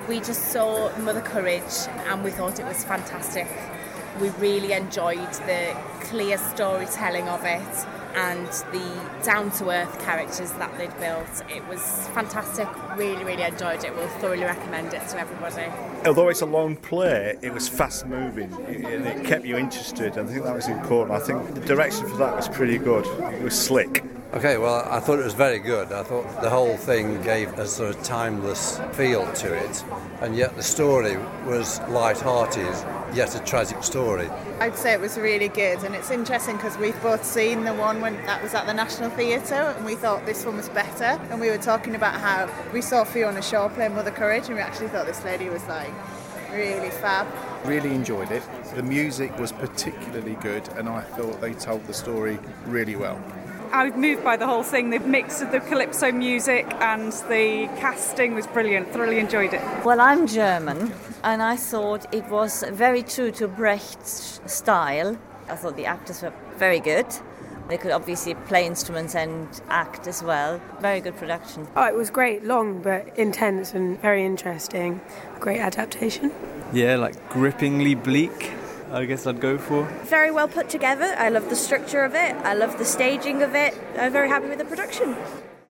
We just saw Mother Courage and we thought it was fantastic. We really enjoyed the clear storytelling of it and the down-to-earth characters that they'd built. It was fantastic. Really, really enjoyed it. We'll thoroughly recommend it to everybody. Although it's a long play, it was fast-moving and it kept you interested. I think that was important. I think the direction for that was pretty good. It was slick. Okay, well, I thought it was very good. I thought the whole thing gave a sort of timeless feel to it, and yet the story was light-hearted, yet a tragic story. I'd say it was really good, and it's interesting because we've both seen the one when that was at the National Theatre, and we thought this one was better, and we were talking about how we saw Fiona Shaw play Mother Courage, and we actually thought this lady was like really fab. Really enjoyed it. The music was particularly good, and I thought they told the story really well. I was moved by the whole thing. The mix of the calypso music and the casting was brilliant. Thoroughly enjoyed it. Well, I'm German, and I thought it was very true to Brecht's style. I thought the actors were very good. They could obviously play instruments and act as well. Very good production. Oh, it was great, long but intense and very interesting. Great adaptation. Yeah, like grippingly bleak, I guess I'd go for. Very well put together. I love the structure of it. I love the staging of it. I'm very happy with the production.